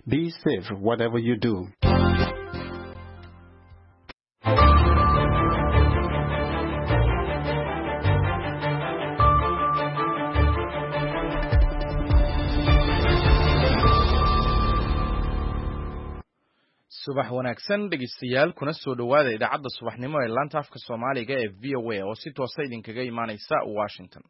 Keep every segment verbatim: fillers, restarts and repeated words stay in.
Be safe whatever you do. subax wanaagsan dhegeystayaal kuna soo dhawaada idaacadda subaxnimo ee laanta afka Soomaaliga ee V O A oo si toos ah idinkaga imaanaysa Washington.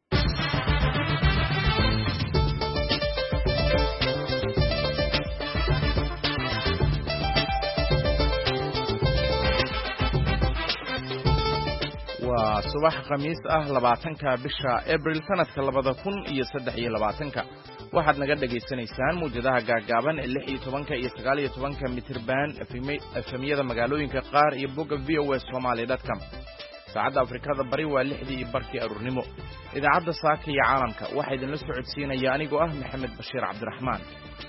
waa subax khamiis ah labaatanka bisha April sanadka labada kun iyo saddex iyo labaatanka waxaad naga dhageysanaysaan muujadaha gaagaaban ee lix iyo tobanka iyo sagaal iyo tobanka mitir band efemiyada magaalooyinka qaar iyo bogga v o a somali dot com. saacadda Afrikada bari waa lixdii iyo barkii aruurnimo. idaacadda saaka iyo caalamka waxaa idinla socodsiinaya anigoo ah Maxamed Bashiir Cabdiraxmaan.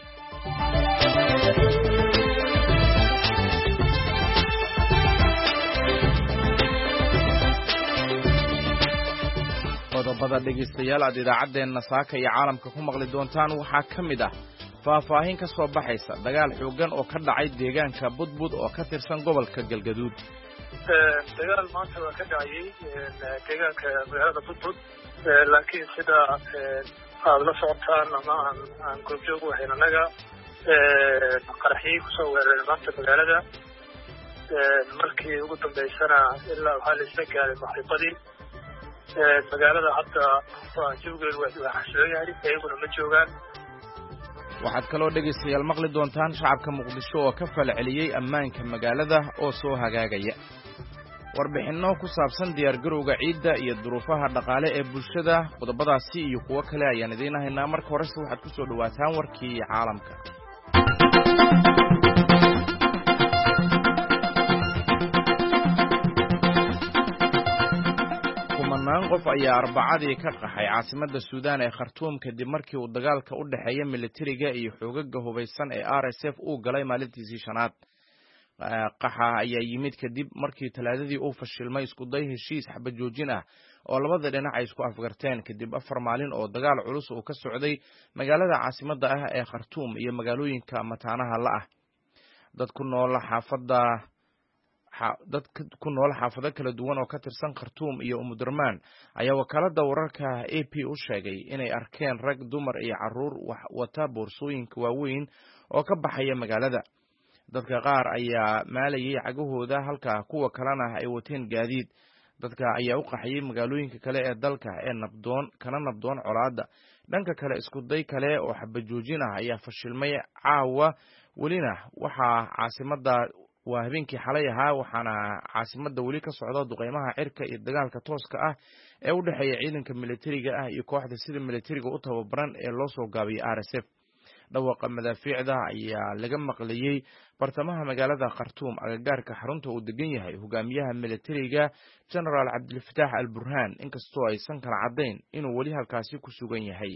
qodobada dhegeystayaal aad idaacaddeenna saaka iyo caalamka ku maqli doontaan waxaa ka mid ah faahfaahin ka soo baxaysa dagaal xooggan oo ka dhacay deegaanka Budbud oo ka tirsan gobolka Galgaduud. dagaal maanta waa ka dhacay deegaanka magaalada Budbud laakiin sida aad la socotaan ama aan aan goobjoog u ahayn annaga qaraxii kusoo weeraray maanta magaalada markii ugu dambeysana ilaa waxaa la isla gaaray maxribadii magaalada hadda waa joogeen waa xasiloon yahay ayaguna ma joogaan. waxaad kaloo dhegeystayaal maqli doontaan shacabka Muqdisho oo ka falceliyey ammaanka magaalada oo soo hagaagaya. warbixinno ku saabsan diyaargarowga ciidda iyo duruufaha dhaqaale ee bulshada qodobadaasi iyo kuwo kale ayaan idiin haynaa. marka horese waxaad ku soo dhawaataan warkii caalamka. qof ayaa arbacadii ka qaxay caasimadda Suudaan ee Khartoum kadib markii uu dagaalka u dhaxeeya militariga iyo xoogagga hubeysan ee R S F uu galay maalintiisii shanaad. qaxa ayaa yimid kadib markii talaadadii uu fashilmay isku day heshiis xabad joojin ah oo labada dhinac ay isku afgarteen kadib afar maalin oo dagaal culus uu ka socday magaalada caasimadda ah ee Khartoum iyo magaalooyinka mataanaha la ah. dad ku nool xaafadda dad ku nool xaafado kala duwan oo ka tirsan Khartoum iyo Umudurmaan ayaa wakaaladda wararka A P u sheegay inay arkeen rag, dumar iyo carruur wata boorsooyinka waaweyn oo ka baxaya magaalada. dadka qaar ayaa maalayay cagahooda halka kuwa kalena ay wateen gaadiid. dadka ayaa u qaxayay magaalooyinka kale ee dalka ee nabdoon kana nabdoon colaadda. dhanka kale isku day kale oo xabad joojin ah ayaa fashilmay caawa welina waxaa caasimadda waa habeenkii xalay ahaa waxaana caasimadda weli ka socda duqeymaha cirka iyo dagaalka tooska ah ee u dhaxeeya ciidanka militariga ah iyo kooxda sida militariga u tababaran ee loo soo gaabiyay R S F. dhawaqa madaafiicda ayaa laga maqlayay bartamaha magaalada Khartoum agagaarka xarunta uu degan yahay hogaamiyaha militariga General Cabdilfataax al-Burhaan inkastoo aysan kala caddayn inuu weli halkaasi ku sugan yahay.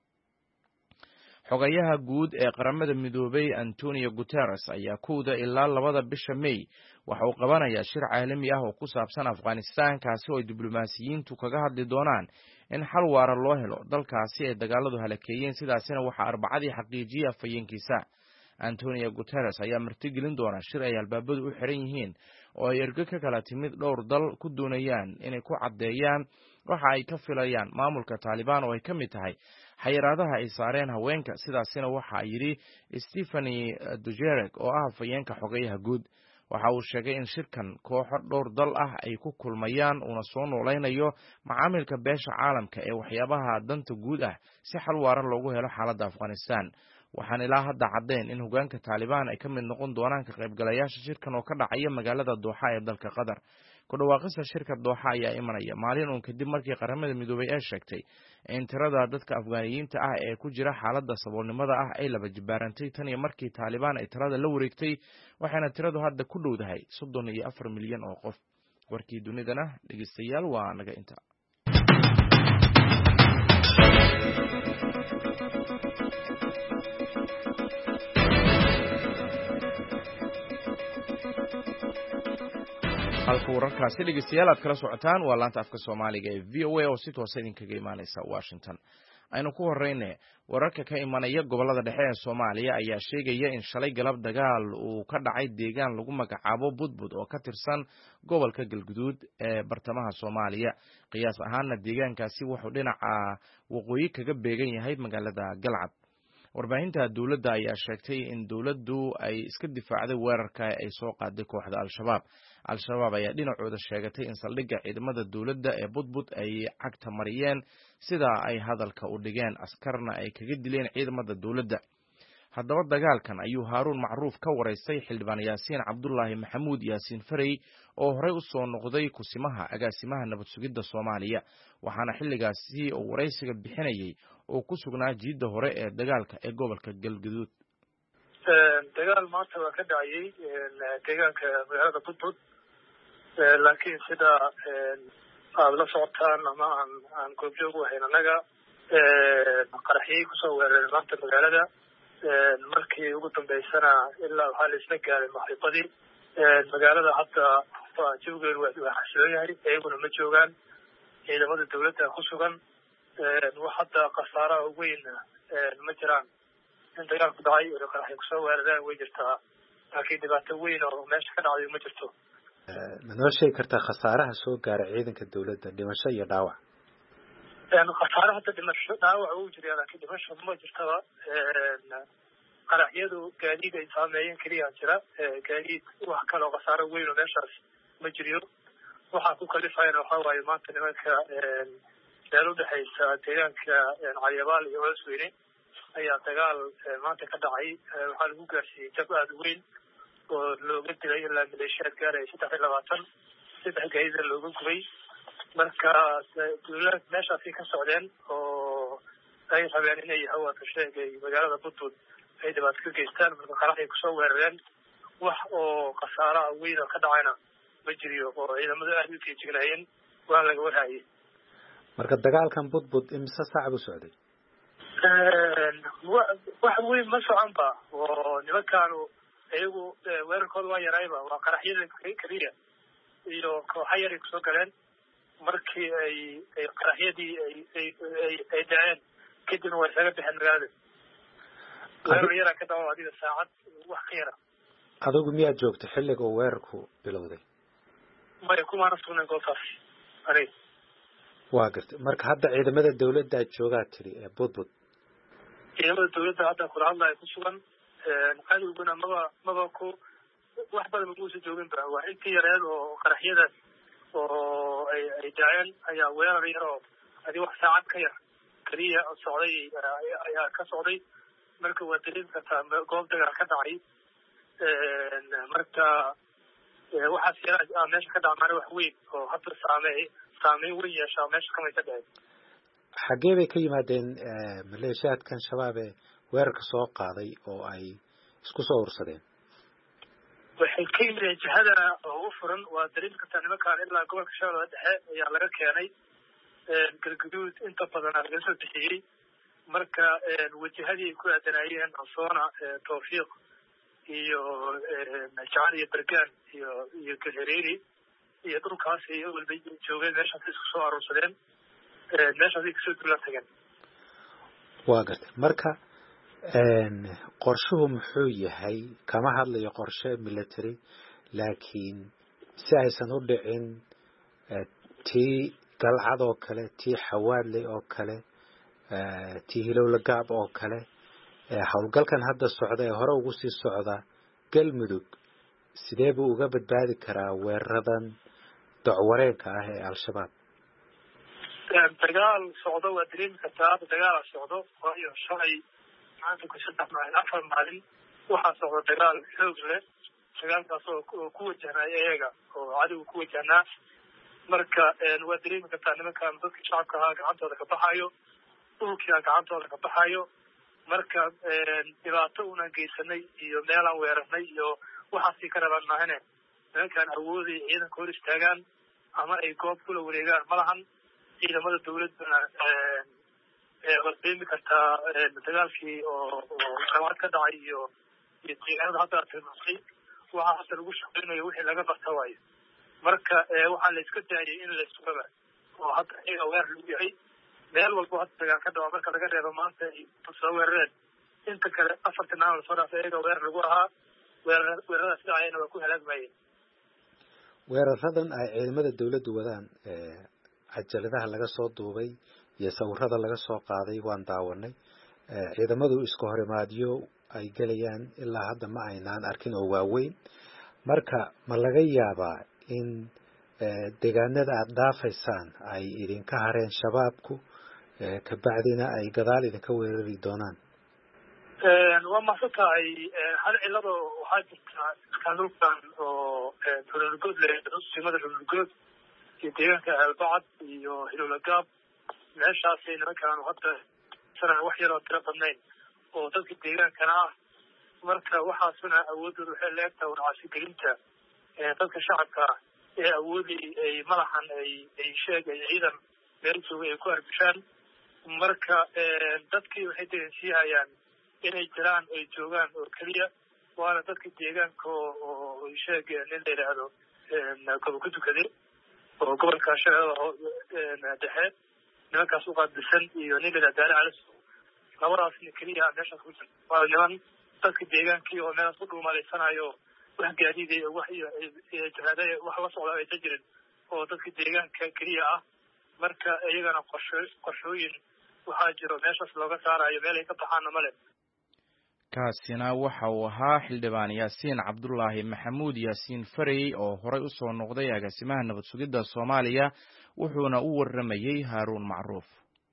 xogayaha guud ee qaramada midoobay Antonio Guterres ayaa kowda ilaa labada bisha May waxa uu qabanayaa shir caalami ah oo ku saabsan Afghanistan kaasi oo diblomaasiyiintu kaga hadli doonaan in xal waara loo helo dalkaasi ay dagaaladu halakeeyeen. sidaasina waxaa arbacadii xaqiijiyay afhayeenkiisa. Antonio Guterres ayaa martigelin doona shir ay albaabadu u xiran yihiin oo ay ergo ka kala timid dhowr dal ku doonayaan inay ku caddeeyaan waxa ay ka filayaan maamulka Taliban oo ay ka mid tahay xayiraadaha ay saareen haweenka. sidaasina waxaa yidhi Stephanie Dujarric oo ah afhayeenka xogayaha guud. waxa uu sheegay in shirkan kooxo dhowr dal ah ay ku kulmayaan una soo nooleynayo macaamilka beesha caalamka ee waxyaabaha danta guud ah si xal waara loogu helo xaaladda Afghanistan. waxaan ilaa hadda caddeyn in hogaanka Taliban ay ka mid noqon doonaan ka qaybgalayaasha shirkan oo ka dhacaya magaalada Dooxa ee dalka Qatar. ku dhawaaqista shirka Dooxa ayaa imanaya maalin uun kadib markii qaramada midoobay ay sheegtay in tirada dadka Afgaaniyiinta ah ee ku jira xaaladda saboolnimada ah ay laba jibaarantay tan iyo markii Taliban ay tirada la wareegtay waxaana tiradu hadda ku dhowdahay soddon iyo afar milyan oo qof. warkii dunidana dhegeystayaal waa naga inta. halka wararkaasi dhegeystayaal aad kala socotaan waa laanta afka Soomaaliga ee V O A oo si toos ah idinkaga imaanaysa Washington. aynu ku horeyne wararka ka imanaya gobolada dhexe ee Soomaaliya ayaa sheegaya in shalay galab dagaal uu ka dhacay deegaan lagu magacaabo Budbud oo ka tirsan gobolka Galguduud ee bartamaha Soomaaliya. Qiyaas ahaanna deegaankaasi wuxuu dhinaca waqooyi kaga beegan yahay magaalada Galcad. Warbaahinta dawladda ayaa sheegtay in dawladdu ay iska difaacday weerarka ay soo qaaday kooxda Al-Shabaab. Al-Shabaab ayaa dhinacooda sheegatay in saldhigga ciidamada dawladda ee Budbud ay cagta mariyeen sida ay hadalka u dhigeen, askarna ay kaga dileen ciidamada dawladda. Haddaba dagaalkan ayuu Haaruun Macruuf ka wareystay xildhibaan Yaasiin Cabdullaahi Maxamuud Yaasiin Farey oo horey u soo noqday kusimaha agaasimaha nabad sugidda Soomaaliya, waxaana xilligaasi uu wareysiga bixinayay oo ku sugnaa jiidda hore ee dagaalka ee gobolka Galguduud. dagaal maanta waa ka dhacayay deegaanka magaalada Budbud, laakiin sida aad la socotaan ama aan aan goobjoog u ahayn annaga qaraxyay kusoo weerareen maanta magaalada. markii ugu dambeysana ilaa waxaa la isla gaaray maxriibadii magaalada. hadda jawigeedu waa xasiloon yahay, iyaguna ma joogaan, ciidamada dawladda ku sugan. wax hadda khasaaraha weyn ma jiraan. in dagaalku dhacay oo qaraxay kusoo weerareen way jirtaa, laakiin dhibaato weyn oo meesha ka dhacday ma jirto. ma noo sheegi kartaa khasaaraha soo gaaray ciidanka dawladda, dhimasho iyo dhaawac? khasaare hadda dhimasho dhaawac uu jira, laakiin dhimasho ma jirtaba. qaraxyadu gaadiid ay saameeyeen keliya jira, gaadiid wax kale oo khasaaro weyn oo meeshaas ma jiriyo. waxaa ku kalifayana waxaa waaye maanta nimanka meel u dhexaysa deegaanka Cayabaal iyo Wasweyne ayaa dagaal maanta ka dhacay. waxaa lagu gaarsiiyey jab aad u weyn oo looga dilay ilaa maleeshiyaad gaaraya saddex iyo labaatan, saddex gaadiida looga gubay. marka dawlad meeshaasi ka socdeen oo ay rabeen inay hawa ka sheegay magaalada Budbud ay dhibaato ka geystaan. marka qaraxay kusoo weerareen, wax oo khasaaraha weyn oo ka dhacayna ma jiriyo, oo ciidamada aad u feejignaayeen waa laga warhayay. marka dagaalkan Budbud imisa saac buu socday? wax weyn ma soconba, oo nimankaanu iyagu weerarkooda waa yarayba, waa qaraxyada keliya iyo kooxa yar ay kusoo galeen. markii ay ay qaraxyadii ay ay ay dhaceen kadibna way isaga bixeen magaalada. weerar yaraa ka dhaco adiga saacad wax ka yara. adigu miyaad joogtay xilliga uu weerarku bilowday? maya kumaana sugnayn goobtaas aniga. waa gartay. marka hadda ciidamada dawladda aad joogaa tiri ee Budbud? ciidamada dawladda hadda kula hadlaya ku sugan. cadowguna maba maba ku wax badan maguusa joogin ba, waa intii yareed oo qaraxyadaas oo ay ay dhaceen ayaa weerar yar oo adi wax saacad ka yar keliya socday ayaa ka socday. marka waa dareemi kartaa goob dagaal ka dhacay. marka waxaas yaraa meesha ka dhacmaana wax weyn oo hadda saameey saameyn weyn yeeshaa meesha kamay ka dhaceen. xaggee bay ka yimaadeen maleeshiyaadkan shabaab ee weerarka soo qaaday oo ay isku soo ursadeen? waxay ka yimideen jihada ugu furan. waa dareemi kartaa nimankaan ilaa gobolka shabeellaha dhexe ayaa laga keenay. Galguduud inta badan aa laga soo bixiyey. marka wajahadii ay ku aadanaayeen Ansoona, Tawfiiq iyo Jacaan iyo Bergaan iyo iyo Galhareeri iyo dhulkaas ay walba joogeen, meeshaas isku soo aruursadeen, meeshaas ay kasoo duulaan tageen. waa gartay. marka qorshuhu muxuu yahay? kama hadlayo qorshe military, laakiin si aysan u dhicin tii Galcad oo kale, tii Xawaadle oo kale, tii Hilowle Gaab oo kale, howlgalkan hadda socda ee hore ugu sii socda Galmudug sidee buu uga badbaadi karaa weeraradan docwareenka ah ee Al-Shabaab? dagaal socdo waa dareemi kartaa. dagaala socdo waayo shalay maanta ku saddex maalin afar maalin waxaa socda dagaal xoog leh. dagaalkaas oo ku wajahnaa iyaga oo cadowga ku wajahnaa. marka waa dareemi kartaa nimankan dadka shacabka ahaa gacantooda ka baxayo, dhulkiia gacantooda ka baxayo. marka dhibaato unaan geysanay iyo meelaan weerarnay iyo waxaasii ka rabaan maahane nimankaan awooday ciidanka hor istaagaan ama ay goob kula wareegaan ma lahan. ciidamada dawladdana waad dareemi kartaa dagaalkii oo Galcad ka dhacay iyo iyo deegaanada hadda aad tilmaantay waxaa hadda lagu shaqeynayo wixii laga barta waayo. marka waxaa la iska daayay in la isugaba oo hadda iyaga weer lagu yahay meel walbo hadda dagaal ka dhaco marka laga reebo maanta ay soo weerareen inta kale afartan aan la soo dhaafay iyaga weerar lagu ahaa weerar weeraradaas dhacayna waa ku halaagmayeen weeraradan ay ciidamada dawladdu wadaan cajaladaha laga soo duubay iyo sawirada laga soo qaaday waan daawanay ciidamadu isku horimaadyo ay galayaan ilaa hadda ma aynaan arkin oo waaweyn marka ma laga yaabaa in deegaanada aad dhaafaysaan ay idinka hareen shabaabku kabacdina ay gadaal idinka weerari doonaan waa mahadsantahay hal cilado waxaa jirta iskaanulkan oo hululgood lesimada hululgood iyo deegaanka albacad iyo hilulagaab meeshaasay nimankaan hadda sanaan wax yaroo tiro badnayn oo dadka deegaankana ah marka waxaasuna awoodooda waxay leegtahay warcaasigelinta dadka shacabka ee awoodi ay madaxan ay ay sheeg ay ciidan meel jooga ay ku arbishaan marka dadkii waxay dareensiihayaan inay jiraan ay joogaan oo keliya waana dadka deegaanka oo sheeg nin la yidhaahdo gobolka dukade oo gobolka shabeellada dhexe nimankaas u qaadbisan iyo nin la yidhahdo daare calis labadaasna keliya meeshaas ku jira waa niman dadka deegaankii oo meelaas ku dhuumaleysanayo wax gaadiiday oo wax jihaada wax la socda aysan jirin oo dadka deegaanka keliya ah marka iyagana qorsho qorshooyin waxaa jiro meeshaas looga saarayo meel ay ka baxaana male kaasina waxa uu ahaa xildhibaan yaasiin cabdullaahi maxamuud yaasiin farey oo horey u soo noqday agaasimaha nabad sugidda Soomaaliya wuxuuna u waramayay Haaruun Macruuf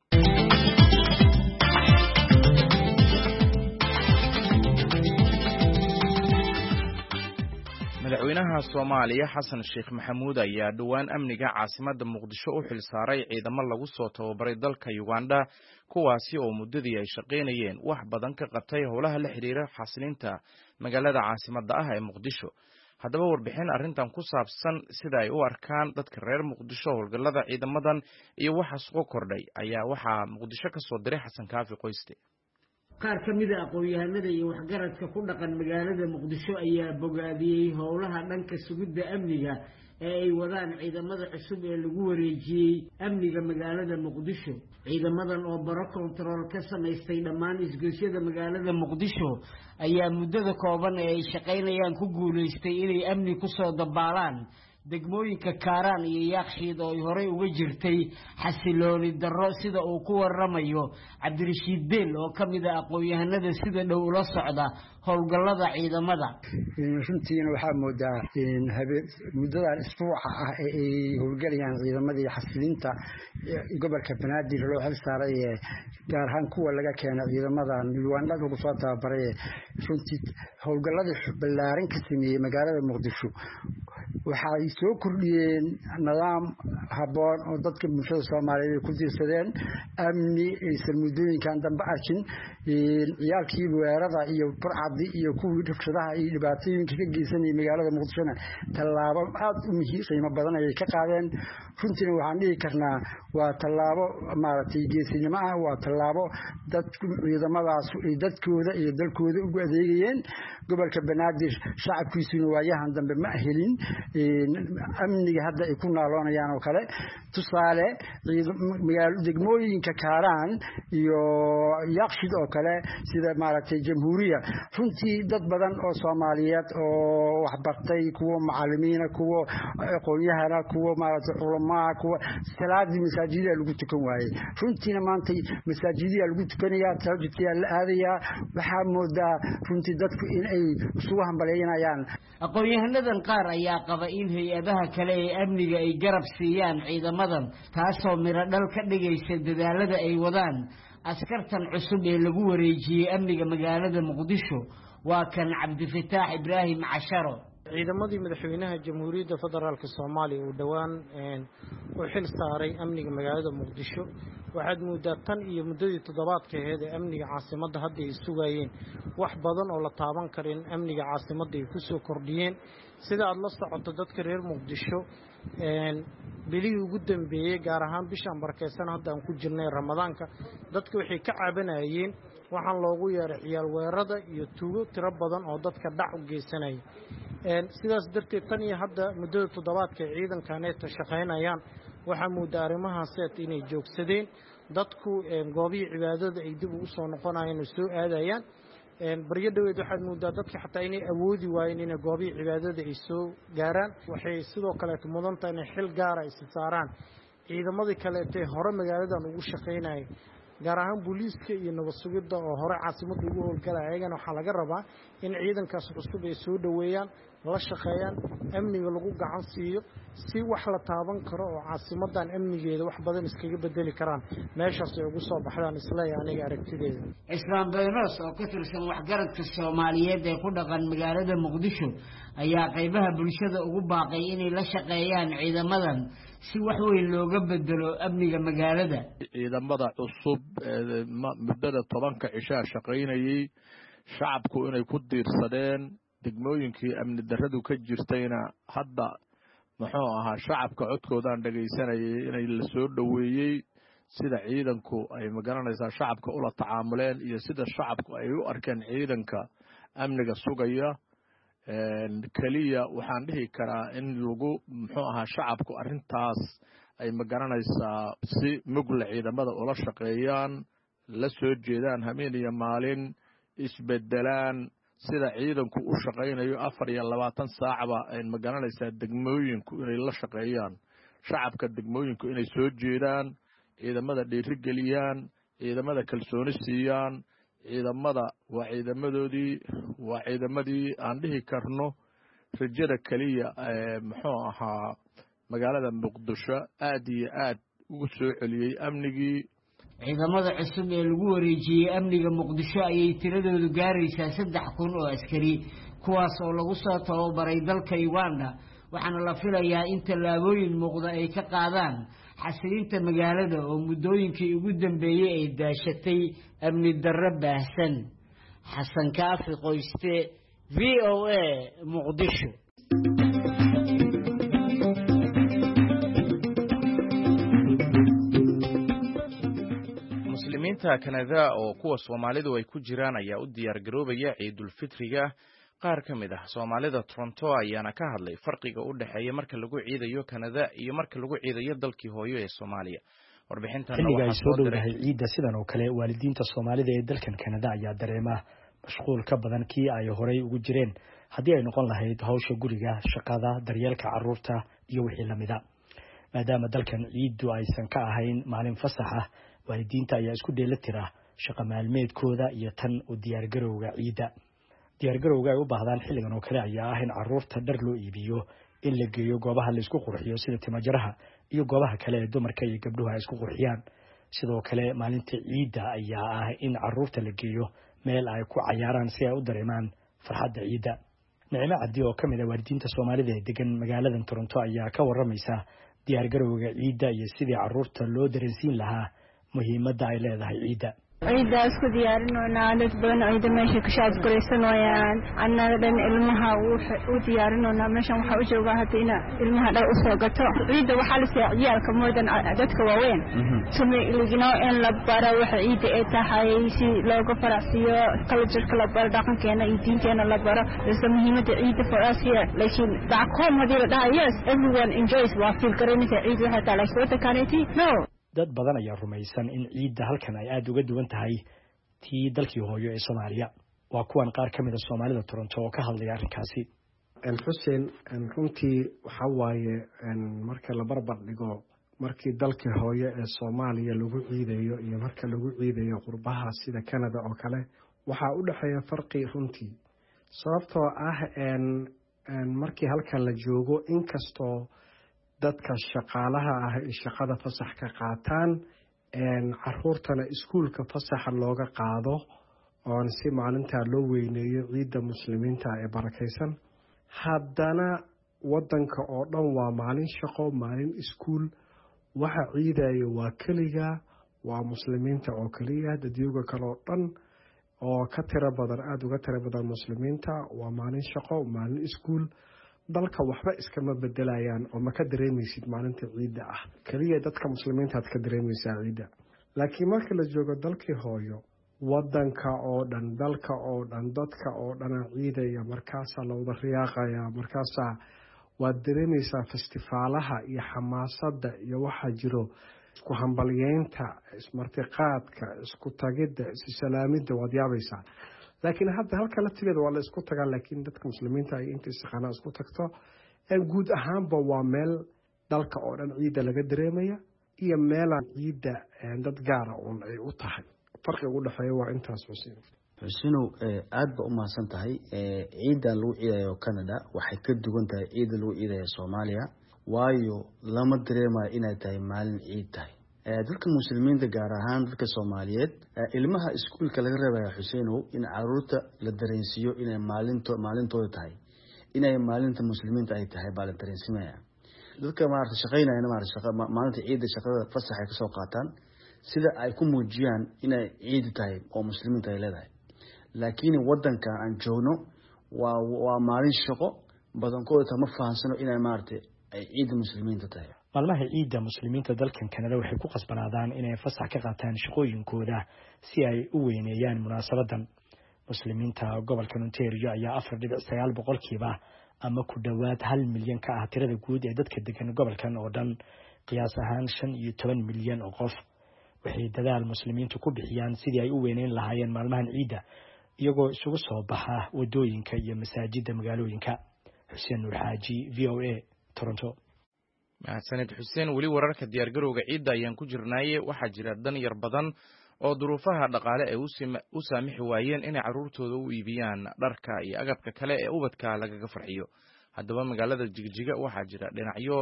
madaxweynaha Soomaaliya Xasan Sheekh Maxamuud ayaa dhawaan amniga caasimadda Muqdisho u xil saaray ciidamo lagu soo tababaray dalka Uganda kuwaasi oo muddadii ay shaqeynayeen wax badan ka qabtay howlaha la xiriira xasilinta magaalada caasimadda ah ee Muqdisho haddaba warbixin arrintan ku saabsan sida ay u arkaan dadka reer Muqdisho howlgallada ciidamadan iyo waxa soo kordhay ayaa waxa Muqdisho ka soo diray Xasan Kaafi Qoyste qaar ka mid ah aqoon-yahanada iyo waxgaradka ku dhaqan magaalada Muqdisho ayaa bogaadiyay howlaha dhanka sugidda amniga ee ay wadaan ciidamada cusub ee lagu wareejiyay amniga magaalada Muqdisho ciidamadan oo baro control ka sameystay dhammaan isgoysyada magaalada Muqdisho ayaa muddada kooban ee ay shaqeynayaan ku guuleystay inay amni ku soo dabaalaan degmooyinka Kaaraan iyo Yaaqshiid oo ay horey uga jirtay xasilooni darro sida uu ku waramayo Cabdirashiid Beel oo kamid ah aqoon-yahanada sida dhow ula socda howlgallada ciidamada runtiina waxaa moodaa in habeen muddadan isbuuca ah ee ay howlgalayaan ciidamadii xasilinta gobolka Banaadir loo xil saaray gaar ahaan kuwa laga keenay ciidamadan Uganda lagu soo tababaray runtii howlgalladii ballaaran ka sameeyay magaalada Muqdisho waxa ay soo kordhiyeen nidaam habboon oo dadka bulshada Soomaaliyeed ku diirsadeen amni aysan muddooyinkan dambe arkin ciyaalkii weerarada iyo burcadi iyo kuwii dhibshadaha iyo dhibaatooyinka ka geysanay magaalada Muqdisho tallaabo aad u muhiim qiimo badan ay ka qaadeen runtii waxaan dhihi karnaa waa tallaabo maaragtay geesinimo ah waa tallaabo dadku ciidamadaas ay dadkooda iyo dalkooda ugu adeegayeen gobolka Banaadir shacabkiisuna waayahan dambe ma helin amniga hadda ay ku naaloonayaan oo kale tusaale magaalada degmooyinka Kaaraan iyo Yaaqshiid oo kale sida maaragtay jamhuuriya runtii dad badan oo Soomaaliyeed oo wax bartay kuwa macallimiina kuwa aqoon-yahana kuwa maaragtay culamaa kuwa salaadii masaajidda lagu tukan waayay runtiina maanta masaajidda lagu tukanayaa taajidka la aadayaa waxa moodaa runtii dadku in ay isugu hambalyeynayaan aqoon-yahanadan qaar ayaa qaba in hay'adaha kale ee amniga ay garab siiyaan ciidamadan taasoo miro dhal ka dhigaysa dadaalada ay wadaan askartan cusub ee lagu wareejiyay amniga magaalada Muqdisho waa kan Cabdifataax Ibraahim Casharo ciidamadii madaxweynaha Jamhuuriyadda Federaalka Soomaaliya oo dhawaan u xil saaray amniga magaalada Muqdisho waxaad moodaa tan iyo muddadii toddobaadka ahayd ee amniga caasimadda hadda ay sugayeen wax badan oo la taaban karin amniga caasimadda ay ku soo kordhiyeen sida aad la socoto dadka reer Muqdisho bilihii ugu dambeeyay gaar ahaan bishan barkeysan hadda aan ku jirnay Ramadaanka dadku waxay ka cabanayeen waxaan loogu yeeray ciyaal weerarada iyo tuugo tiro badan oo dadka dhac u geysanay sidaas darteed tan iyo hadda muddada toddobaadka ciidankan ay shaqeynayaan waxa moodaa arrimahaas inay joogsadeen dadku goobihii cibaadada ay dib ugu soo noqonayaan oo soo aadayaan baryo dhaweed waxaad moodaa dadka xataa inay awoodi waayeen inay goobihii cibaadada ay soo gaaraan waxay sidoo kaleeto mudan tahay inay xil gaara ay saaraan ciidamadii kaleetee hore magaaladan ugu shaqaynayay gaar ahaan booliiska iyo nabad sugidda oo hore caasimadda ugu howlgalaya ayagana waxaa laga rabaa in ciidankaas cusub ay soo dhoweeyaan la shaqeeyaan amniga lagu gacan siiyo si wax la taaban karo oo caasimadan amnigeeda wax badan iskaga bedeli karaan meeshaas ay ugu soo baxdaan isleeya aniga aragtideeda Islaan Bayros oo ka tirsan waxgaradka Soomaaliyeed ee ku dhaqan magaalada Muqdisho ayaa qaybaha bulshada ugu baaqay inay la shaqeeyaan ciidamadan si wax weyn looga bedelo amniga magaalada ciidamada cusub muddada tobanka cishaa shaqaynayay shacabku inay ku diirsadeen degmooyinkii amni darradu ka jirtayna hadda muxuu ahaa shacabka codkoodaan dhagaysanayay inay la soo dhoweeyey sida ciidanku ay magaranaysaa shacabka ula tacaamuleen iyo sida shacabku ay u arkeen ciidanka amniga sugaya keliya waxaan dhihi karaa in lagu muxuu ahaa shacabku arrintaas ay magaranaysaa si mugle ciidamada ula shaqeeyaan la soo jeedaan habeen iyo maalin isbedelaan sida ciidanku u shaqaynayo afar iyo labaatan saacba ay magaranaysaa degmooyinku inay la shaqeeyaan shacabka degmooyinku inay soo jeedaan ciidamada dhiirigeliyaan ciidamada kalsooni siiyaan ciidamada waa ciidamadoodii waa ciidamadii aan dhihi karno rajada keliya muxuu ahaa magaalada Muqdisho aad iyo aad ugu soo celiyey amnigii ciidamada cusub ee lagu wareejiyay amniga Muqdisho ayay tiradoodu gaaraysaa saddex kun oo askari kuwaas oo lagu soo tababaray dalka Uganda waxaana la filayaa in tallaabooyin muuqda ay ka qaadaan xasilinta magaalada oo muddooyinkii ugu dambeeyay ay daashatay amni darro baahsan Xasan Kaafi Qoyste V O A Muqdisho muslimiinta Kanada oo kuwa Soomaalidu ay ku jiraan ayaa u diyaar garoobaya Ciidul Fitriga qaar ka mid ah Soomaalida Toronto ayaana ka hadlay farqiga u dhaxeeya marka lagu ciidayo Kanada iyo marka lagu ciidayo dalkii hooyo ee Soomaaliya warbixintan waxaa soo dhawahay ciida sidan oo kale waalidiinta Soomaalida ee dalkan Kanada ayaa dareema mashquul ka badan kii ay horey ugu jireen haddii ay noqon lahayd hawsha guriga shaqada daryeelka carruurta iyo wixii lamida maadaama dalkan ciidu aysan ka ahayn maalin fasax ah waalidiinta ayaa isku dheelitira shaqo maalmeedkooda iyo tan u diyaar garowga ciida diyaar garowga ay u baahdaan xilligan oo kale ayaa ah in carruurta dhar loo iibiyo in la geeyo goobaha la isku qurxiyo sida timajaraha iyo goobaha kale ee dumarka iyo gabdhuhu ay isku qurxiyaan sidoo kale maalinta ciida ayaa ah in carruurta la geeyo meel ay ku cayaaraan si ay u dareemaan farxadda ciida Nicmo Cabdi oo kamid ah waalidiinta Soomaalida ee degan magaalada Toronto ayaa ka waramaysa diyaar garowga ciida iyo sidii carruurta loo dareensiin lahaa muhiimadda ay leedahay ciida ciida isku diyaarinayna dad badan ciida meesha ka shaad gareysanayaan annaga dhan ilmaha u diyaarinayna meeshan waxa u joogaa hadina ilmaha dhar u soo gato ciida waxa la soo ciyaalka moodan dadka waaweyn tumi ilgino in la baro waxa ciida ay tahay si looga faracsiyo culture la baro dhaqankeena iyo diinteena la baro is muhiimadda ciida for us here laakiin back home hadii la dhahayo yes everyone enjoys wa feel garanaysa ciida waxa tahay soo takanati no dad badan ayaa rumaysan in ciidda halkan ay aad uga duwan tahay tii dalkii hooyo ee Soomaaliya waa kuwan qaar kamid ah Soomaalida Toronto oo ka hadlaya arrinkaasi en Xuseen en runtii waxa waaye en marka la barbar dhigo markii dalkii hooyo ee Soomaaliya lagu ciidayo iyo marka lagu ciidayo qurbaha sida Canada oo kale waxa u dhaxeeya farqi runtii sababtoo ah en en markii halkan la joogo inkastoo dadka shaqaalaha ah ee shaqada fasax ka qaataan een carruurtana iskuulka fasaxa looga qaado oo si maalinta loo weyneeyo ciidda muslimiinta ee barakaysan haddana wadanka oo dhan waa maalin shaqo maalin iskuul waxa ciidayo waa kaliya waa muslimiinta oo kaliya dadyoga kale oo dhan oo ka tira badan aad uga tira badan muslimiinta waa maalin shaqo maalin iskuul dalka waxba iskama bedelayaan oo ma ka dareemaysid maalinta ciida ah kaliya dadka muslimiinta aad ka dareemaysaa ciida laakiin marka la joogo dalkii hooyo wadanka oo dhan dalka oo dhan dadka oo dhan ciidaya markaasa la wada riyaaqaya markaasa waad dareemaysaa festivaalaha iyo xamaasadda iyo waxa jiro isku hambalyeynta ismartiqaadka isku tagidda isalaamidda waad yaabaysaa laakiin hadda halka la tigeeda waa la isku tagaa laakiin dadka muslimiinta ay inta isaqaanaa isku tagto guud ahaanba waa meel dalka oo dhan ciidda laga dareemaya iyo meelaan ciidda dad gaara uun ay u tahay farqiga u dhexeeya waa intaas xuseen xusinow aad ba u mahadsan tahay ciiddan lagu ciidayo Canada waxay ka duwan tahay ciidda lagu ciidayo Soomaaliya waayo lama dareemayo inay tahay maalin ciid tahay dadka muslimiinta gaar ahaan dadka Soomaaliyeed ilmaha iskuulka laga reebayo Xuseenow in caruurta la dareensiyo inay maalinto maalintooda tahay inay maalinta muslimiinta ay tahay baa la dareensiinaya dadka maarta shaqeynayna maarta shaqa maalinta ciidda shaqada fasax ay ka soo qaataan sida ay ku muujiyaan inay ciid tahay oo muslimiinta ay leedahay laakiin wadanka aan joogno waa waa maalin shaqo badankooda ma fahansano inay maarta ay ciid muslimiinta tahay maalmaha ciidda muslimiinta dalkan Canada waxay ku qasbanaadaan inay fasax ka qaataan shaqooyinkooda si ay u weyneeyaan munaasabadan muslimiinta gobolka Ontario ayaa afar dhibic sagaal boqolkiiba ama ku dhawaad hal milyan ka ah tirada guud ee dadka degan gobolkan oo dhan qiyaas ahaan shan iyo toban milyan oo qof waxay dadaal muslimiintu ku bixiyaan sidii ay u weyneyn lahaayeen maalmahan ciidda iyagoo isugu soo baxa wadooyinka iyo masaajidda magaalooyinka Xuseen Nuur Xaaji V O A Toronto mahadsanid Xuseen wali wararka diyaar garowga ciidda ayaan ku jirnaaye waxaa jira dan yar badan oo duruufaha dhaqaale ay u saamixi waayeen inay caruurtooda u iibiyaan dharka iyo agabka kale ee ubadka lagaga farxiyo haddaba magaalada Jigjiga waxaa jira dhinacyo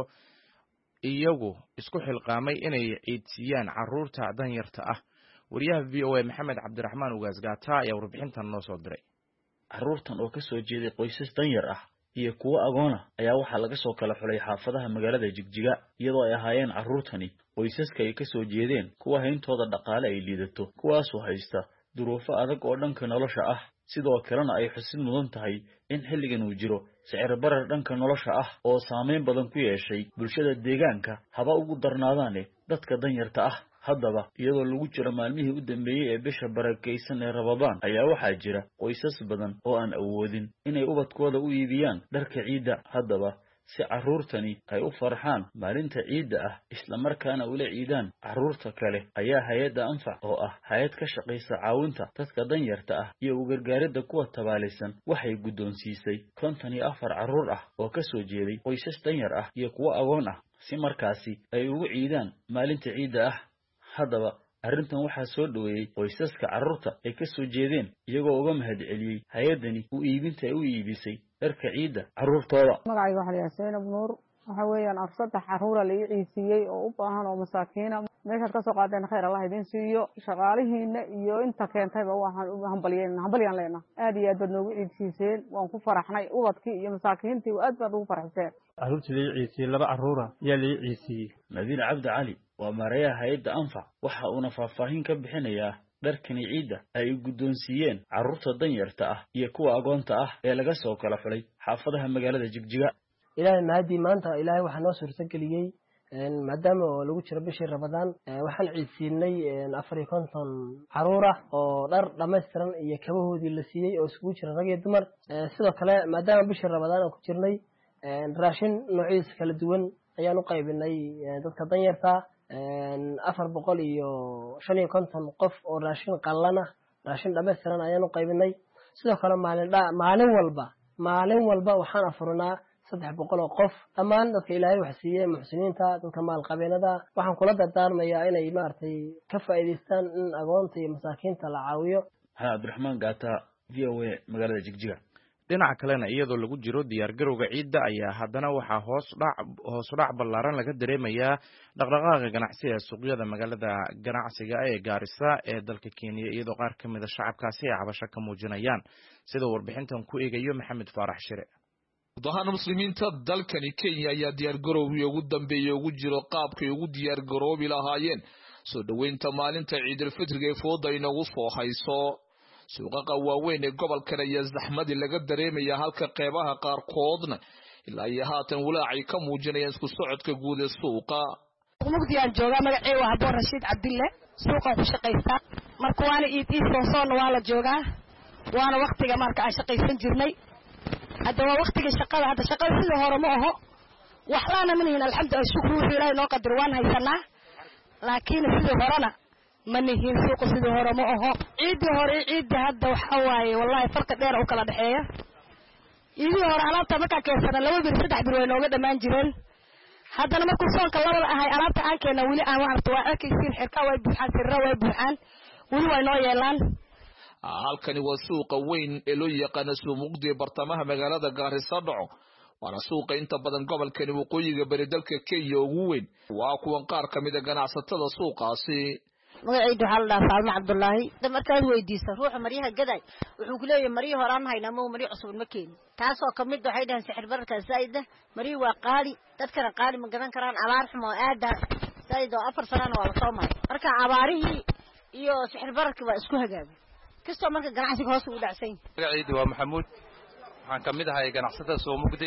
iyagu isku xilqaamay inay ciidsiiyaan caruurta danyarta ah wariyaha V O A Maxamed Cabdiraxmaan Ugaasgaata ayaa warbixintan noo soo diray caruurtan oo ka soo jeeday qoysas danyar ah iyo kuwa agoona ayaa waxaa laga soo kala xulay xaafadaha magaalada Jigjiga iyadoo ay ahaayeen caruurtani qoysaska ay ka soo jeedeen kuwa hayntooda dhaqaale ay liidato kuwaas oo haysta duruufo adag oo dhanka nolosha ah sidoo kalena ay xusid mudan tahay in xilligan uu jiro sicir barar dhanka nolosha ah oo saameyn badan ku yeeshay bulshada deegaanka haba ugu darnaadaan dadka danyarta ah haddaba iyadoo lagu jiro maalmihii u dambeeyay ee bisha barakeysan ee Ramadaan ayaa waxaa jira qoysas badan oo aan awoodin inay ubadkooda u iibiyaan dharka ciidda haddaba si caruurtani ay u farxaan maalinta ciidda ah isla markaana ula ciidaan caruurta kale ayaa hay'adda anfac oo ah hay'ad ka shaqeysa caawinta dadka danyarta ah iyo u gargaaridda kuwa tabaalaysan waxay guddoonsiisay konton iyo afar caruur ah oo ka soo jeeday qoysas danyar ah iyo kuwa agoon ah si markaasi ay ugu ciidaan maalinta ciidda ah haddaba arrintan waxaa soo dhaweeyay qoysaska caruurta ay ka soo jeedeen iyagoo uga mahadceliyay hay'adani u iibinta ay u iibisay dharka ciidda caruurtooda magacayga waxa la yiraahdaa Zainab Nuur waxa weeyaan afsada caruura la ciisiyay oo u baahan oo masaakiina meesha ka soo qaadeen khayr Allah idin siiyo shaqaalihiina iyo inta keentayba waxaan u hambaliyeen hambaliyaan leena aad iyo aad baad noogu ciisiseen waan ku faraxnay ubadkii iyo masaakiintii aad baad ugu faraxseen caruurtii la ciisiyay laba caruura yaa la ciisiyay Nabil Abdi Ali waa mareeyaha hay'adda anfac waxa uu faahfaahin ka bixinayaa dharkani ciidda ay guddoonsiiyeen caruurta danyarta ah iyo kuwa agoonta ah ee laga soo kala xulay xaafadaha magaalada Jigjiga ilaahay maadi maanta ilaahay waxa noo suurta galiyay maadaama lagu jiro bishii Ramadaan waxaan ciidsiinay afar iyo konton caruur ah oo dhar dhameystiran iyo kabahoodii la siiyay oo isku jira rag iyo dumar sidoo kale maadaama bishii Ramadaan oo ku jirnay raashin noocyadiisa kala duwan ayaan u qaybinay dadka danyarta afar boqol iyo shan iyo konton qof oo raashin qallana raashin dhameystiran ayaan u qaybinay sidoo kale maalin maalin walba maalin walba waxaan afurnaa saddex boqol oo qof dhammaan dadka ilaahay wax siiyay muxsiniinta dadka maal qabeenada waxaan kula dardaarmayaa inay maartay ka faa'iideystaan in agoonta iyo masaakiinta la caawiyo Cabdiraxmaan Gaata V O A magaalada Jigjiga dhinaca kalena iyadoo lagu jiro diyaar garowga ciidda ayaa haddana waxaa hoos dhac hoos dhac ballaaran laga dareemayaa dhaqdhaqaaqa ganacsiga suuqyada magaalada ganacsiga ee Gaarisa ee dalka Kenya iyadoo qaar ka mid ah shacabkaasi ay cabasho ka muujinayaan sida warbixintan ku eegayo Maxamed Faarax Shire wadahana muslimiinta dalkani Kenya ayaa diyaar garowga ugu dambeeyay ugu jiro qaabkay ugu diyaar garoobi lahaayeen soo dhaweynta maalinta Ciidul Fitriga ee fooda inagu soo hayso suuqa waaweyn ee gobolkan ayaa zaxmadi laga dareemaya halka qeybaha qaar koodna ilaa iyo haatan walaacay ka muujinayaan isku socodka guud ee suuqa mugdiyaan joogaa magacayga waa Habboon Rashiid Cabdille suuqa ku shaqeysta marka waana iidii soo soo waa la joogaa waana waqtiga marka aan shaqeysan jirnay hadda waa waqtiga shaqada hadda shaqada sidii hore ma aho wax laana minayna alxamdulillah shukru ilaahay noo qadar waan haysanaa laakiin sidii horena ma nihiin suuqa sidii hore ma aho ciidii hore ciidii hadda waxa waaye wallahi farqi dheer u kala dhaxeeya ciidii hore alaabta markaa keensana laba bir saddex bir way nooga dhamaan jireen haddana markuu soonka labada ahay alaabta aan keena weli aan waxarto waa arkaysiin xirka way buuxaan sirra way buuxaan weli way noo yeelaan halkani waa suuqa weyn ee loo yaqaan suuqdi bartamaha magaalada Gaarisa dhaco waana suuqa inta badan gobolkani waqooyiga bari dalka Kenya ugu weyn waa kuwan qaar kamid ah ganacsatada suuqaasi magacaydu waxa la dhahaa Faalma Cabdullaahi markaad weydiiso ruuxa mariyaha gaday wuxuu ku leeyahay mariyo horaan hayna ma mariyo cusub ma keen taasoo kamid waxay dhahan sixir barka saayida mariyo waa qaali dadkana qaali ma gadan karaan abaar xumo aada saayida afar sano waa la soo maray marka abaarihii iyo sixir barka waa isku hagaagay kasto marka ganacsiga hoos u dhacsan magacaydu waa Maxamuud waxaan kamid ahay ganacsatada soo mugdi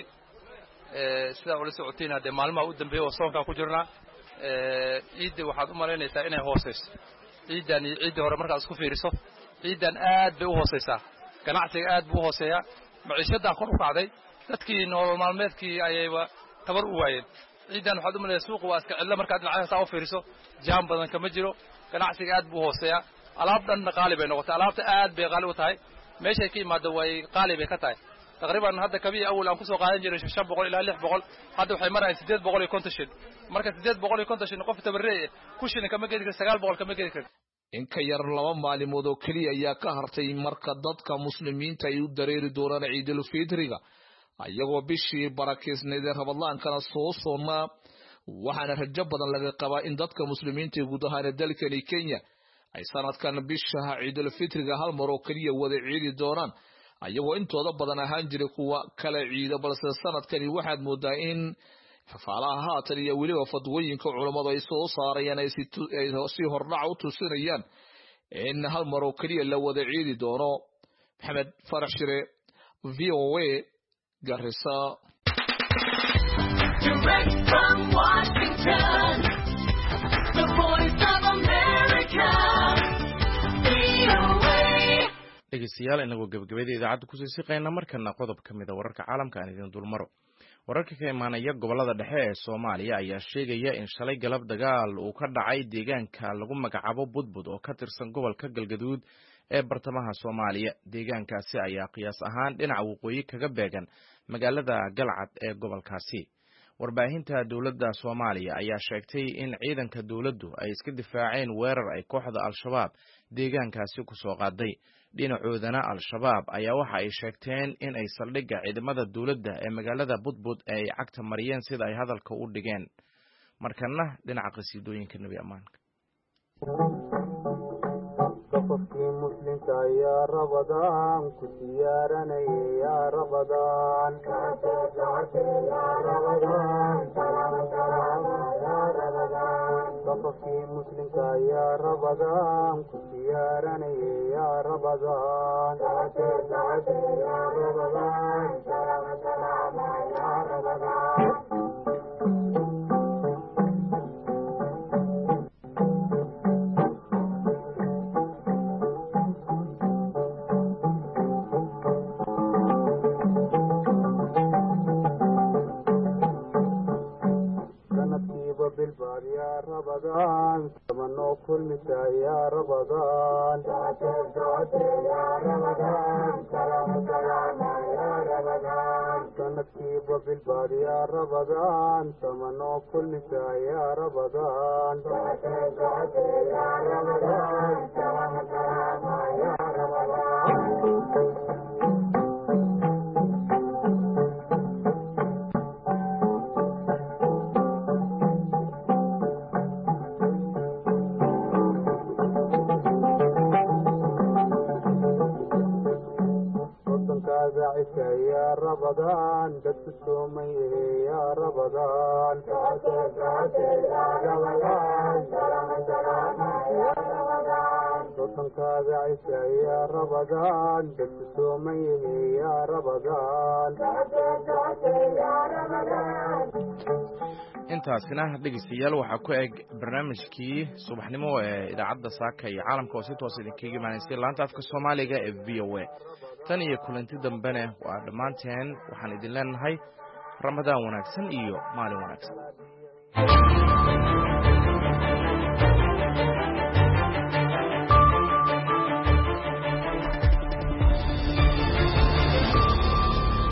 ee sida ula socotina de maalmaha u dambeeyay oo soonka ku jirnaa ee ciidda waxaad u maleynaysaa inay hooseyso ciidan iyo ciidda hore markaad isku fiiriso ciidan aad bay u hooseysaa ganacsiga aad buu u hooseeyaa maciishada kor u kacday dadkii nolol maalmeedkii ayayba tabar u waayeen ciidan waxaad u maleynaysaa suuqa waa iska cidla markaad lacagta u fiiriso jaam badan kama jiro ganacsiga aad buu u hooseeyaa alaabtan qaali bay noqotay alaabta aad bay qaali u tahay meeshay ka imaado way qaali bay ka tahay taqriiban hadda kabiya awal aan ku soo qaadan jiray shan boqol ilaa lix boqol hadda waxay marayaan sideed boqol iyo konton shin marka sideed boqol iyo konton shin qof tabarreey ku shin kama geedi karo sagaal boqol kama geedi karo in ka yar laba maalimood oo kaliya ayaa ka hartay marka dadka muslimiinta ay u dareeri doonaan ciidul fitriga ayagoo bishii barakeysnayd ee Ramadaankana soo soonaa waxaana rajo badan laga qabaa in dadka muslimiinta guud ahaan dalkani Kenya ay sanadkan bisha ciidul fitriga hal mar oo kaliya wada ciidi doonaan ayagoo intooda badan ahaan jiray kuwa kala ciida balse sanadkani waxaad moodaa in xafaalaha haatan iyo weliba fadwooyinka culimadu ay soo saarayaan ay si hordhac u tusinayaan in hal mar oo kaliya la wada ciidi doono Maxamed Farax Shire V O A Garissa Direct from Washington The Voice of America dhegeystayaal inagoo gabagabada idaacadda ku sii siqayna markana qodob ka mid ah wararka caalamka aan idin dulmaro wararka ka imaanaya gobolada dhexe ee Soomaaliya ayaa sheegaya in shalay galab dagaal uu ka dhacay deegaanka lagu magacaabo Budbud oo ka tirsan gobolka Galgaduud ee bartamaha Soomaaliya deegaankaasi ayaa qiyaas ahaan dhinaca waqooyi kaga beegan magaalada Galcad ee gobolkaasi warbaahinta dawladda Soomaaliya ayaa sheegtay in ciidanka dawladdu ay iska difaaceen weerar ay kooxda Al-Shabaab deegaankaasi ku soo qaaday dhinacoodana Al-Shabaab ayaa waxa ay sheegteen in ay saldhigga ciidamada dawladda ee magaalada Budbud ay cagta mariyeen sida ay hadalka u dhigeen markana dhinaca qasiidooyinka nabi amaanka qofkii muslimka ya Ramadan ku siyaaranay ya Ramadan ka ya Ramadan salam salam ya Ramadan qofkii muslimka ya Ramadan ku siyaaranay ya Ramadan ka ya Ramadan salam salam ya Ramadan بالبار يا رمضان تمنو كل مساء يا رمضان تعتل تعتل يا رمضان سلام سلام يا رمضان تنكيب بالبار يا رمضان تمنو كل مساء يا رمضان تعتل تعتل يا رمضان سلام سلام يا رمضان يا رمضان دكتومي يا رمضان تعتل تعتل يا رمضان سلام سلام يا رمضان صوتن كذا عيسى يا رمضان دكتومي يا رمضان تعتل تعتل يا رمضان intaasina dhegeystayaal waxa ku eg barnaamijkii subaxnimo ee idaacadda saaka iyo caalamka oo si toos idinkaga imaanaysay laanta afka Soomaaliga ee V O A tan iyo kulanti dambena waa dhamaanteen waxaan idin leenahay Ramadaan wanaagsan iyo maalin wanaagsan